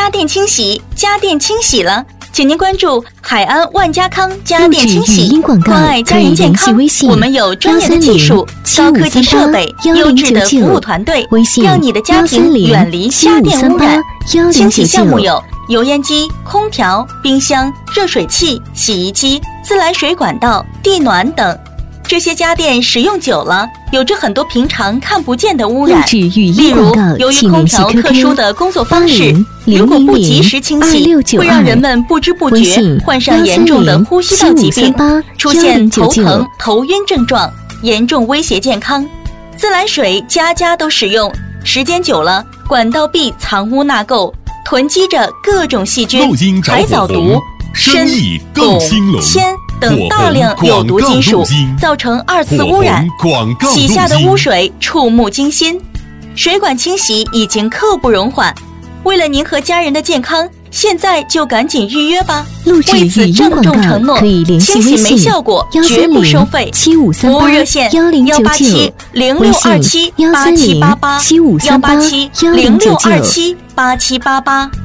家电清洗，家电清洗了，请您关注海安万家康家电清洗，关爱家人健康。我们有专业的技术、高科技设备、优质的服务团队，让你的家庭远离家电污染。清洗项目有油烟机、空调、冰箱、热水器、洗衣机、自来水管道、地暖等。这些家电使用久了，有着很多平常看不见的污染，例如由于空调特殊的工作方式，如果不及时清洗，会让人们不知不觉患上严重的呼吸道疾病，出现头疼、头晕症状，严重威胁健康。自来水家家都使用，时间久了，管道壁藏污纳垢，囤积着各种细菌、海藻毒、砷、汞、铅等大量有毒金属，造成二次污染，洗下的污水触目惊心。水管清洗已经刻不容缓，为了您和家人的健康，现在就赶紧预约吧。为此郑重承诺，清洗没效果绝不收费。服务热线187-0627-8788，187-0627-8788。